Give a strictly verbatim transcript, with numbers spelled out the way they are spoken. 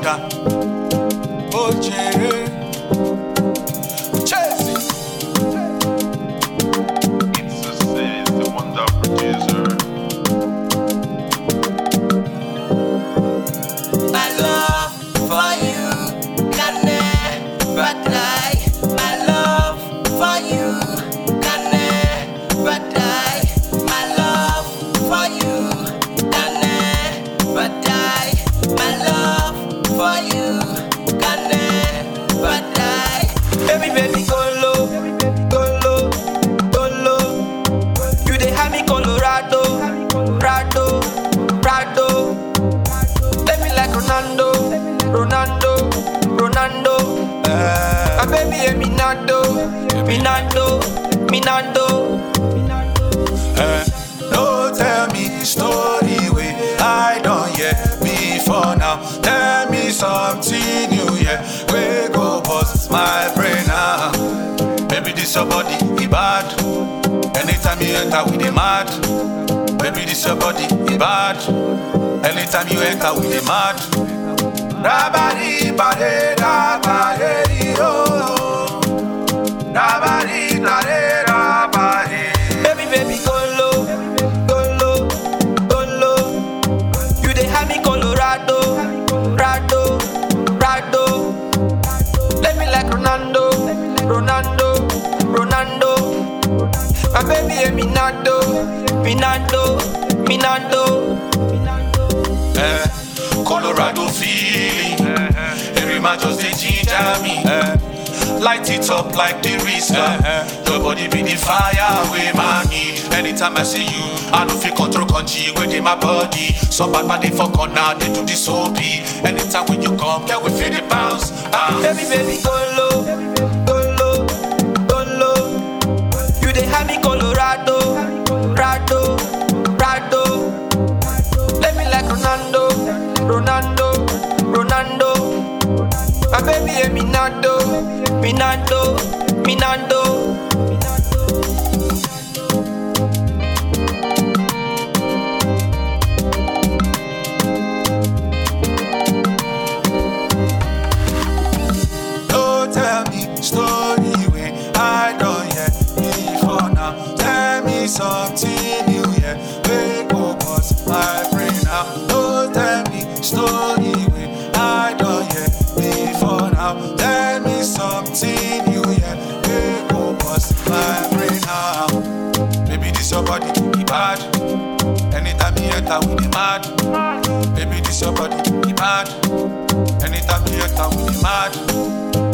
order. Oh, yeah. Chase it. It's a says the wonder producer. My love for you can never die. My love for you can never die. My love for you can never die. My love for you can never die. Baby, baby, go low, go low, go low. You dey have me Colorado, Rado, Rado. Let me like Ronaldo, Ronaldo, Ronaldo. Uh, my baby, yeah, Minando, Minando, Minando. Uh, don't tell me story way I don't hear before now. Tell me something new, yeah. We go bust my brain now. Baby, this your body, it bad. Anytime you enter with the mad. Baby, this your body, it bad. Anytime you enter with the mad. Rabari, bade, rabari, oh. Rabari, bade, rabari. Baby, baby, go low, go low, go low. You dey have me Colorado, Rado, Rado. Let me like Ronaldo, Ronaldo, Ronaldo. My baby, yeah, Minando, Minando, Minando. Eh, Colorado feeling. Every man just dey ginger me. Eh, light it up like the Rista. Eh, your body be the fire with my need. Anytime I see you, I don't feel control country within my body. Some bad man they fuck on now, they do this O P. Anytime when you come, yeah we feel the bounce. bounce. Baby, baby, go low, go low, go low. You dey have me Colorado, Rado, Rado. Let me like Ronaldo, Ronaldo, Ronaldo. My baby, yeah, Minando, Minando, Minando. Don't tell me story way I don't hear before now. Tell me something new, yeah. We go bust my brain now. Don't tell me story way I don't hear before now. Tell me something new, yeah. We go bust my brain now. Baby, this your body, it bad. Anytime you enter with the mad. Baby, this your body, it bad. Anytime you enter with the mad.